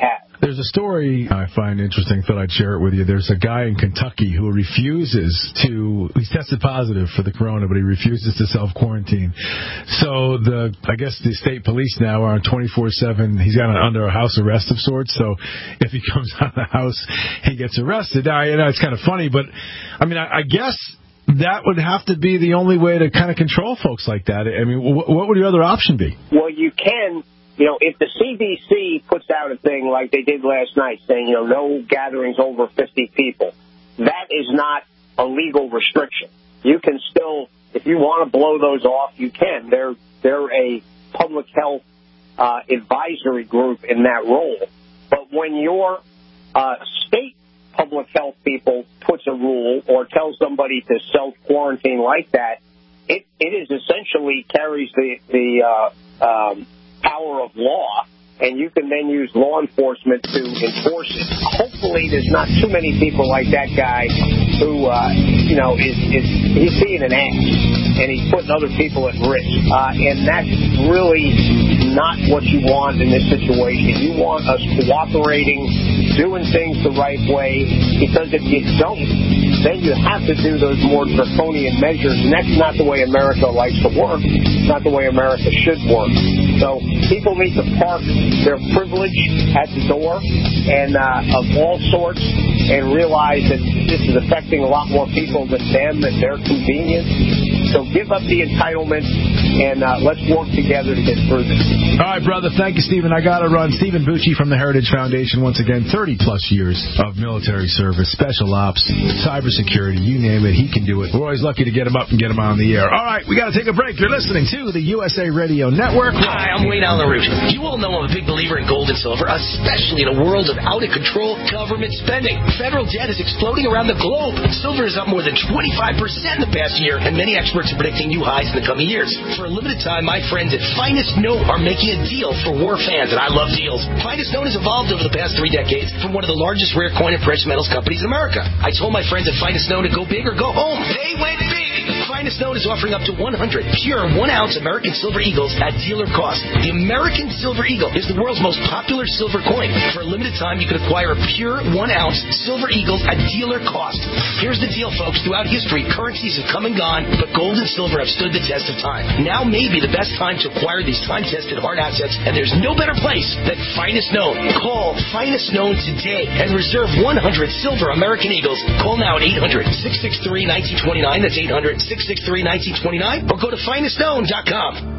There's a story I find interesting, thought I'd share it with you. There's a guy in Kentucky who refuses to, he's tested positive for the corona, but he refuses to self-quarantine. So the, I guess the state police now are on twenty-four seven, he's got an under a house arrest of sorts, so if he comes out of the house, he gets arrested. Now, you know, it's kind of funny, but, I mean, I, I guess that would have to be the only way to kind of control folks like that. I mean, wh- what would your other option be? Well, you can... You know, if the C D C puts out a thing like they did last night saying, you know, no gatherings over fifty people, that is not a legal restriction. You can still, if you want to blow those off, you can. They're, they're a public health uh, advisory group in that role. But when your uh, state public health people puts a rule or tells somebody to self-quarantine like that, it, it is essentially carries the, the uh, um, power of law, and you can then use law enforcement to enforce it. Hopefully there's not too many people like that guy who, uh, you know, is, is he's being an ass, and he's putting other people at risk. Uh, and that's really not what you want in this situation. You want us cooperating, doing things the right way, because if you don't, then you have to do those more draconian measures, and that's not the way America likes to work. It's not the way America should work. So people need to park their privilege at the door and uh, of all sorts and realize that this is affecting a lot more people than them and their convenience. So give up the entitlement and uh, let's work together to get through this. All right, brother. Thank you, Stephen. I got to run. Stephen Bucci from the Heritage Foundation. Once again, thirty-plus years of military service, special ops, cybersecurity, you name it, he can do it. We're always lucky to get him up and get him on the air. All right, we got to take a break. You're listening to the U S A Radio Network. Hi, I'm Wayne Allen Root. You all know I'm a big believer in gold and silver, especially in a world of out-of-control government spending. Federal debt is exploding around the globe. Silver is up more than twenty-five percent in the past year, and many experts are predicting new highs in the coming years. For a limited time, my friends at Finest Note are making a deal for war fans, and I love deals. Finest Note has evolved over the past three decades from one of the largest rare coin and precious metals companies in America. I told my friends at Finest Note to go big or go home. They went big. Finest Note is offering up to one hundred pure one-ounce American Silver Eagles at dealer cost. The American Silver Eagle is the world's most popular silver coin. For a limited time, you can acquire pure one-ounce Silver Eagles at dealer cost. Here's the deal, folks. Throughout history, currencies have come and gone, but gold and silver have stood the test of time. Now may be the best time to acquire these time-tested hard assets, and there's no better place than Finest Note. Call Finest Note today and reserve one hundred silver American Eagles. Call now at eight hundred, six six three, one nine two nine. That's eight hundred, six six three, one nine two nine. Or go to finest known dot com.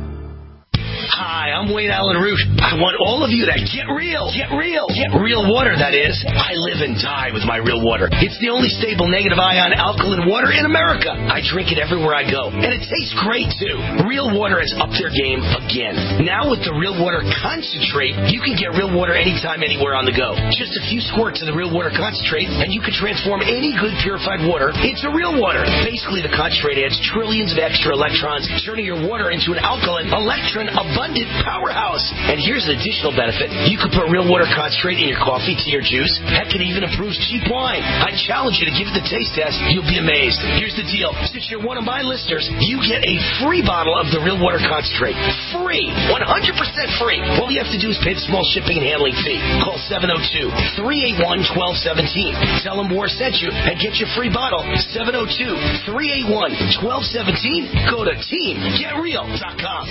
Hi, I'm Wayne Allen Root. I want all of you to get real. Get real. Get real water, that is. I live and die with my real water. It's the only stable negative ion alkaline water in America. I drink it everywhere I go. And it tastes great, too. Real water has upped their game again. Now with the Real Water Concentrate, you can get real water anytime, anywhere on the go. Just a few squirts of the Real Water Concentrate, and you can transform any good purified water into real water. Basically, the concentrate adds trillions of extra electrons, turning your water into an alkaline, electron abundant powerhouse. And here's an additional benefit. You can put Real Water Concentrate in your coffee, tea, or juice. Heck, it even improves cheap wine. I challenge you to give it the taste test. You'll be amazed. Here's the deal. Since you're one of my listeners, you get a free bottle of the Real Water Concentrate. Free. one hundred percent free. All you have to do is pay the small shipping and handling fee. Call seven oh two, three eight one, one two one seven. Tell them War sent you and get your free bottle. seven oh two, three eight one, one two one seven. Go to team get real dot com.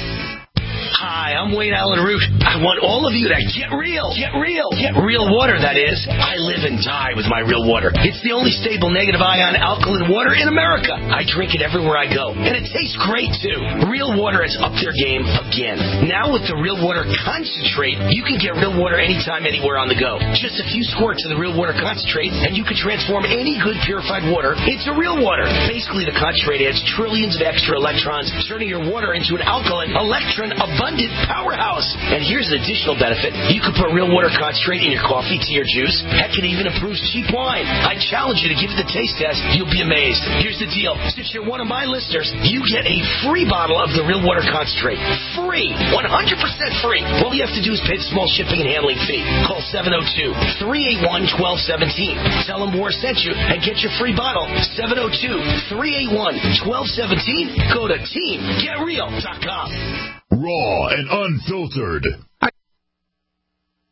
Hi, I'm Wayne Allen Root. I want all of you to get real. Get real. Get real water, that is. I live and die with my real water. It's the only stable negative ion alkaline water in America. I drink it everywhere I go. And it tastes great, too. Real water has upped their game again. Now with the Real Water Concentrate, you can get real water anytime, anywhere on the go. Just a few squirts of the Real Water Concentrate, and you can transform any good purified water into real water. Basically, the concentrate adds trillions of extra electrons, turning your water into an alkaline, electron abundant powerhouse. And here's an additional benefit. You can put Real Water Concentrate in your coffee, tea, or juice. Heck, it even improves cheap wine. I challenge you to give it the taste test. You'll be amazed. Here's the deal. Since you're one of my listeners, you get a free bottle of the Real Water Concentrate. Free. one hundred percent free. All you have to do is pay the small shipping and handling fee. Call seven oh two, three eight one, one two one seven. Tell them War sent you and get your free bottle. seven oh two, three eight one, one two one seven. Go to team get real dot com. Raw and unfiltered.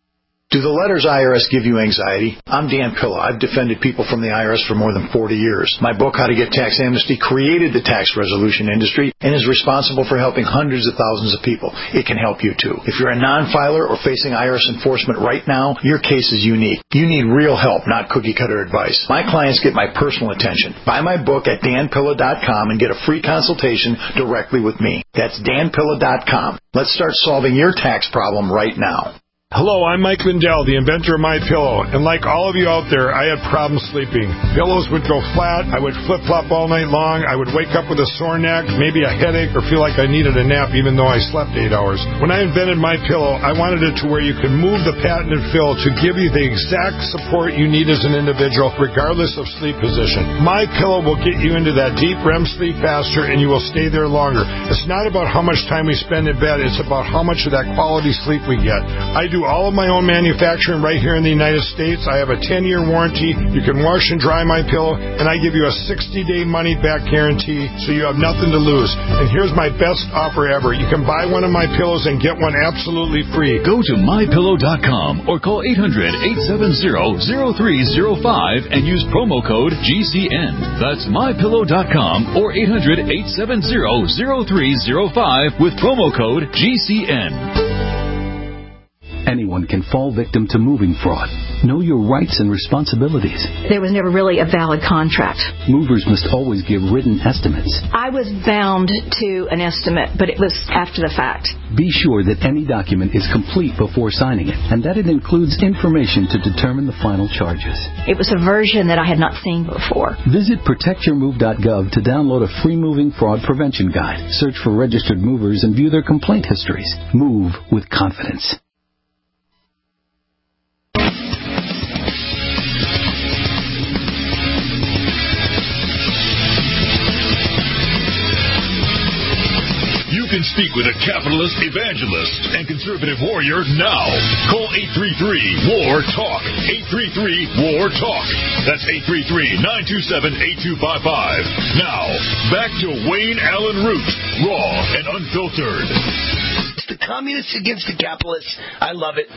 Do the letters I R S give you anxiety? I'm Dan Pilla. I've defended people from the I R S for more than forty years. My book, How to Get Tax Amnesty, created the tax resolution industry and is responsible for helping hundreds of thousands of people. It can help you, too. If you're a non-filer or facing I R S enforcement right now, your case is unique. You need real help, not cookie-cutter advice. My clients get my personal attention. Buy my book at dan pilla dot com and get a free consultation directly with me. That's dan pilla dot com. Let's start solving your tax problem right now. Hello, I'm Mike Lindell, the inventor of MyPillow, and like all of you out there, I had problems sleeping. Pillows would go flat, I would flip-flop all night long, I would wake up with a sore neck, maybe a headache, or feel like I needed a nap even though I slept eight hours. When I invented MyPillow, I wanted it to where you could move the patented fill to give you the exact support you need as an individual, regardless of sleep position. MyPillow will get you into that deep R E M sleep faster, and you will stay there longer. It's not about how much time we spend in bed, it's about how much of that quality sleep we get. I do all of my own manufacturing right here in the United States. I have a ten-year warranty. You can wash and dry my pillow, and I give you a sixty-day money-back guarantee, so you have nothing to lose. And here's my best offer ever. You can buy one of my pillows and get one absolutely free. Go to my pillow dot com or call eight hundred, eight seven zero, zero three zero five and use promo code G C N. That's my pillow dot com or eight hundred, eight seven zero, zero three zero five with promo code G C N. Anyone can fall victim to moving fraud. Know your rights and responsibilities. There was never really a valid contract. Movers must always give written estimates. I was bound to an estimate, but it was after the fact. Be sure that any document is complete before signing it, and that it includes information to determine the final charges. It was a version that I had not seen before. Visit protect your move dot gov to download a free moving fraud prevention guide. Search for registered movers and view their complaint histories. Move with confidence. You can speak with a capitalist, evangelist, and conservative warrior now. Call eight three three, W A R, TALK. eight three three, W A R, TALK. That's eight three three, nine two seven, eight two five five. Now, back to Wayne Allen Root, raw and unfiltered. The communists against the capitalists. I love it.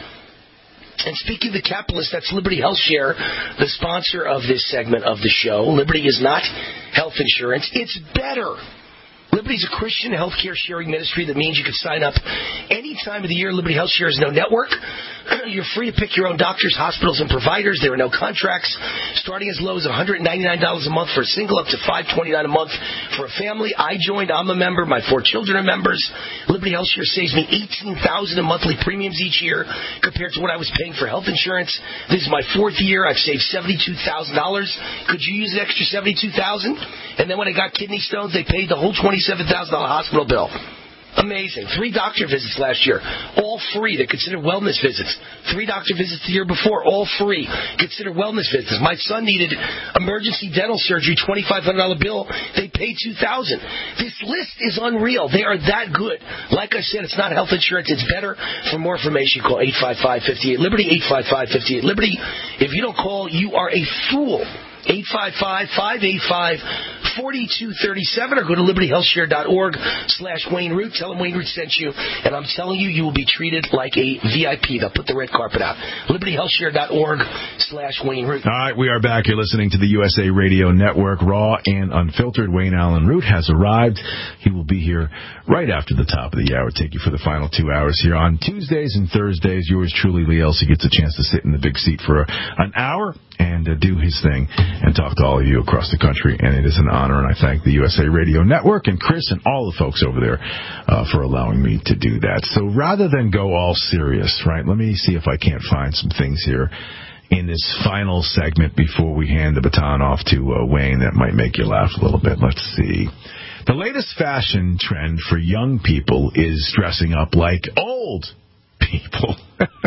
And speaking of the capitalists, that's Liberty Health Share, the sponsor of this segment of the show. Liberty is not health insurance. It's better. Liberty is a Christian healthcare sharing ministry. That means you can sign up any time of the year. Liberty Health Share is no network. You're free to pick your own doctors, hospitals, and providers. There are no contracts. Starting as low as one hundred ninety-nine dollars a month for a single, up to five hundred twenty-nine dollars a month for a family. I joined. I'm a member. My four children are members. Liberty Health Share saves me eighteen thousand dollars in monthly premiums each year compared to what I was paying for health insurance. This is my fourth year. I've saved seventy-two thousand dollars. Could you use an extra seventy-two thousand dollars? And then when I got kidney stones, they paid the whole twenty-seven thousand dollars hospital bill. Amazing. Three doctor visits last year, all free. They're considered wellness visits. Three doctor visits the year before, all free. Considered wellness visits. My son needed emergency dental surgery, twenty-five hundred dollars bill. They paid two thousand dollars. This list is unreal. They are that good. Like I said, it's not health insurance. It's better. For more information, call eight five five, five eight Liberty, eight five five, five eight Liberty. If you don't call, you are a fool. eight five five, five eight five, four two three seven or go to liberty health share dot org slash Wayne Root. Tell them Wayne Root sent you, and I'm telling you, you will be treated like a V I P. They'll put the red carpet out. liberty health share dot org slash Wayne Root. All right, we are back. You're listening to the U S A Radio Network, raw and unfiltered. Wayne Allen Root has arrived. He will be here right after the top of the hour, take you for the final two hours here. On Tuesdays and Thursdays, yours truly, Lee Elsie, gets a chance to sit in the big seat for a, an hour and uh, do his thing and talk to all of you across the country, and it is an honor, and I thank the U S A Radio Network and Chris and all the folks over there uh, for allowing me to do that. So rather than go all serious, right, let me see if I can't find some things here in this final segment before we hand the baton off to uh, Wayne that might make you laugh a little bit. Let's see. The latest fashion trend for young people is dressing up like old people.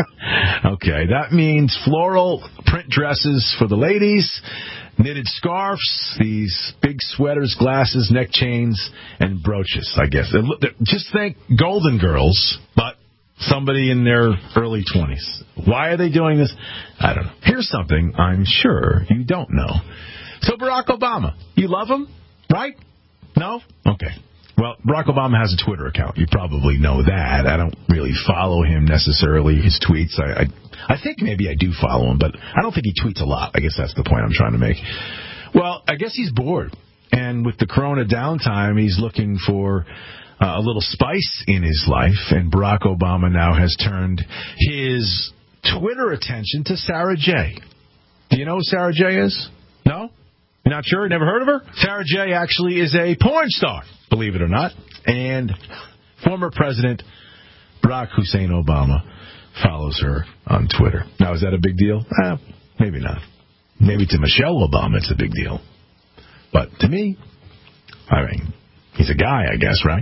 Okay, that means floral print dresses for the ladies, knitted scarves, these big sweaters, glasses, neck chains, and brooches, I guess. Just think Golden Girls, but somebody in their early twenties. Why are they doing this? I don't know. Here's something I'm sure you don't know. So Barack Obama, you love him, right? No? Okay. Well, Barack Obama has a Twitter account. You probably know that. I don't really follow him necessarily, his tweets. I, I I think maybe I do follow him, but I don't think he tweets a lot. I guess that's the point I'm trying to make. Well, I guess he's bored. And with the corona downtime, he's looking for uh, a little spice in his life. And Barack Obama now has turned his Twitter attention to Sarah J. Do you know who Sarah J is? No? You're not sure? Never heard of her? Sarah J. actually is a porn star, believe it or not. And former President Barack Hussein Obama follows her on Twitter. Now, is that a big deal? Eh, maybe not. Maybe to Michelle Obama it's a big deal. But to me, I mean, he's a guy, I guess, right?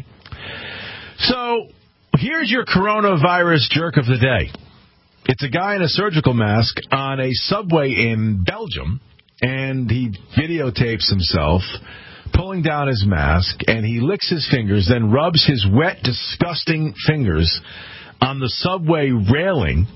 So, here's your coronavirus jerk of the day. It's a guy in a surgical mask on a subway in Belgium, and he videotapes himself pulling down his mask, and he licks his fingers, then rubs his wet, disgusting fingers on the subway railing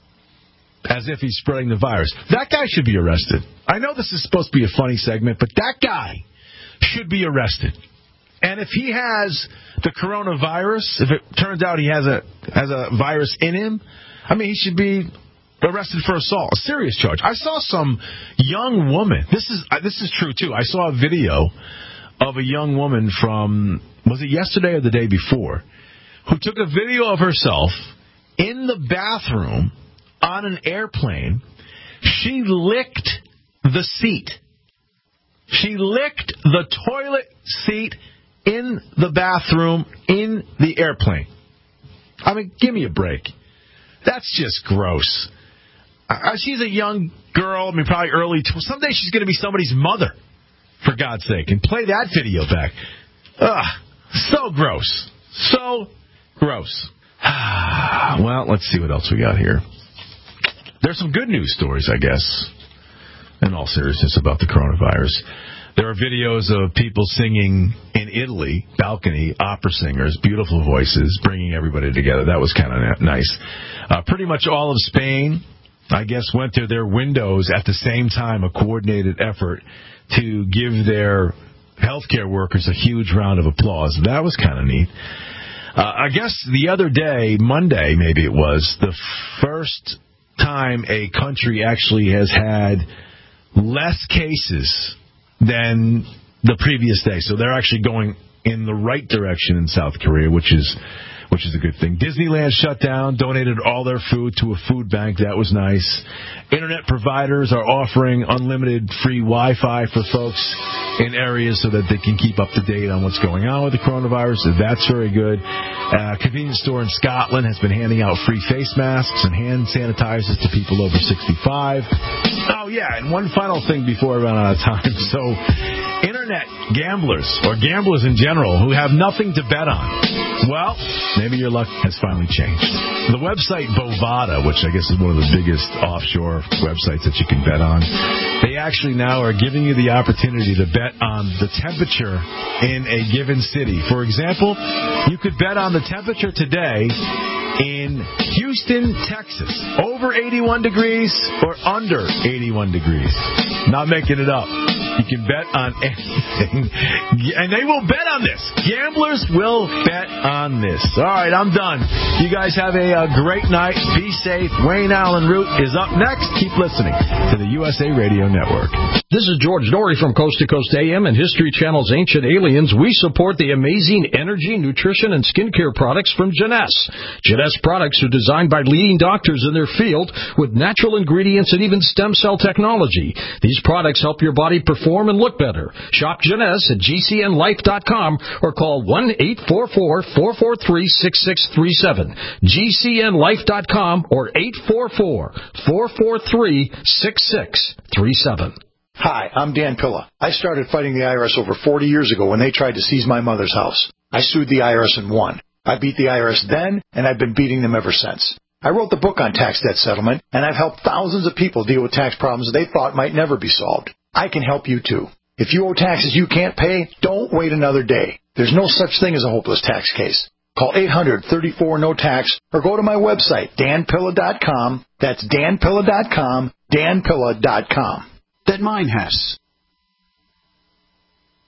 as if he's spreading the virus. That guy should be arrested. I know this is supposed to be a funny segment, but that guy should be arrested. And if he has the coronavirus, if it turns out he has a has a virus in him, I mean, he should be arrested for assault, a serious charge. I saw some young woman. This is this is true, too. I saw a video of a young woman from, was it yesterday or the day before, who took a video of herself in the bathroom on an airplane. She licked the seat. She licked the toilet seat in the bathroom in the airplane. I mean, give me a break. That's just gross. Uh, she's a young girl, I mean, probably early. Tw- Someday she's going to be somebody's mother, for God's sake. And play that video back. Ugh, so gross. So gross. Well, let's see what else we got here. There's some good news stories, I guess, in all seriousness, about the coronavirus. There are videos of people singing in Italy, balcony, opera singers, beautiful voices, bringing everybody together. That was kind of nice. Uh, pretty much all of Spain, I guess, went to their windows at the same time, a coordinated effort to give their healthcare workers a huge round of applause. That was kind of neat. Uh, I guess the other day, Monday maybe it was, the first time a country actually has had less cases than the previous day. So they're actually going in the right direction in South Korea, which is which is a good thing. Disneyland shut down, donated all their food to a food bank. That was nice. Internet providers are offering unlimited free Wi-Fi for folks in areas so that they can keep up to date on what's going on with the coronavirus. So that's very good. A convenience store in Scotland has been handing out free face masks and hand sanitizers to people over sixty-five. Oh, yeah, and one final thing before I run out of time. So internet gamblers, or gamblers in general, who have nothing to bet on, well, maybe your luck has finally changed. The website Bovada, which I guess is one of the biggest offshore websites that you can bet on, they actually now are giving you the opportunity to bet on the temperature in a given city. For example, you could bet on the temperature today in Houston, Texas, over eighty-one degrees or under eighty-one degrees. Not making it up. You can bet on anything. And they will bet on this. Gamblers will bet on this. All right, I'm done. You guys have a, a great night. Be safe. Wayne Allen Root is up next. Keep listening to the U S A Radio Network. This is George Norrie from Coast to Coast A M and History Channel's Ancient Aliens. We support the amazing energy, nutrition, and skincare products from Jeunesse. Jeunesse products are designed by leading doctors in their field with natural ingredients and even stem cell technology. These products help your body perform and look better. Shop Jeunesse at G C N life dot com or call one eight four four, four four three, six six three seven. G C N life dot com or eight four four, four four three, six six three seven. Hi, I'm Dan Pilla. I started fighting the I R S over forty years ago when they tried to seize my mother's house. I sued the I R S and won. I beat the I R S then, and I've been beating them ever since. I wrote the book on tax debt settlement, and I've helped thousands of people deal with tax problems they thought might never be solved. I can help you, too. If you owe taxes you can't pay, don't wait another day. There's no such thing as a hopeless tax case. Call eight hundred, thirty-four, no tax or go to my website, dan pilla dot com. That's dan pilla dot com, dan pilla dot com. That mine has.